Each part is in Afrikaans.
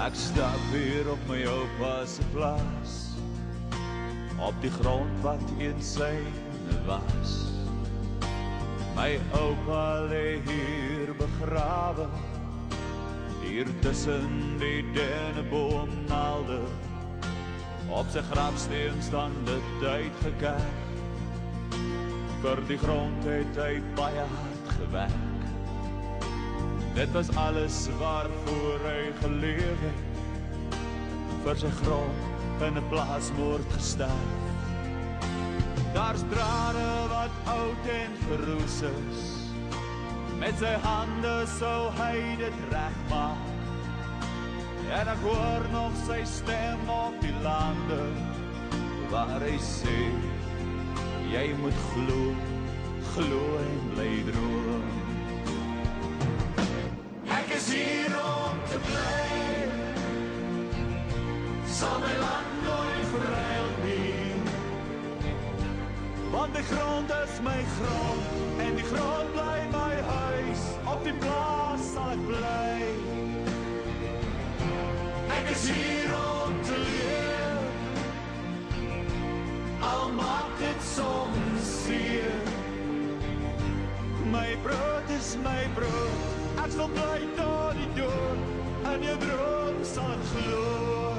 Ek stap hier op my oupa se plaas, op die grond wat eens syne was. My oupa lê hier begrawe, hier tussen die denneboomnaalde. Op sy grafsteen staan dit uitgekerk, vir die grond het hy baie hard gewerk. Dit was alles waarvoor hy geleef het, vir sy grond in 'n plaasmoord gesterf. Daar's drade wat oud en verroes is, met sy hande sou hy dit regmaak. En ek hoor nog sy stem op die lande, waar hy sê, jy moet glo, glo en bly droom. Ek is hier om te bly, sal my land nooit verruil nie. Want die grond is my grond, en die grond bly my huis, op die plaas sal ek bly. Ek is hier om te leef, al maak dit soms seer. My brood is my brood, ek sal bly tot die dood, in jou droom sal ek glo.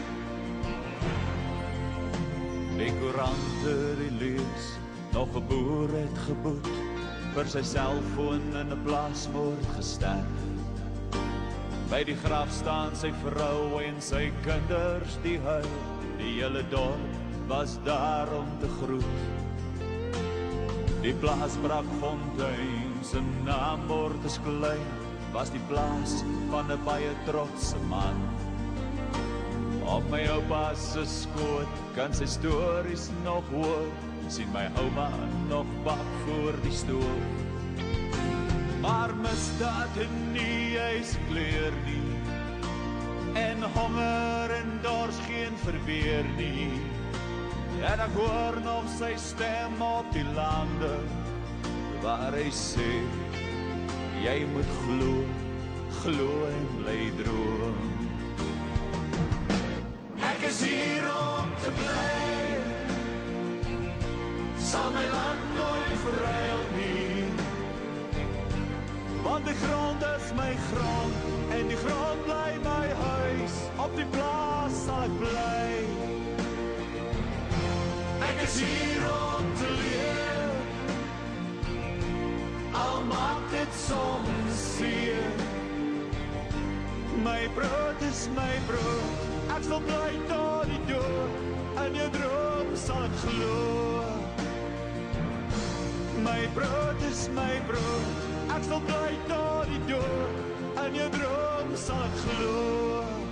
Die koerante die lees, nog 'n boer het geboet, vir sy selfoon in 'n plaasmoord gesterf. By die graf staan sy vrou en sy kinders die huil, die hele dorp was daar om te groet. Die plaas Brakfontein, sy naam word as klein, was die plaas van 'n baie trotse man. Op my oupa se skoot kan sy stories nog hoor, sien my ouma nog bak voor die stoof. Maar misdaad en nie eens kleur nie, en honger en dors geen verweer nie. En ek hoor nog sy stem op die lande, waar hy sê, jy moet glo, glo en bly droom. Ek is hier om te bly, sal my land nooit verruil nie. Want die grond is my grond, en die grond bly my huis, op die plaas sal ek bly. Ek is hier om te leef, al maak dit soms seer. My brood is my brood, ek sal bly tot die dood, in jou droom sal ek glo. My brood is my brood, ek sal bly tot die dood, in jou droom sal ek glo.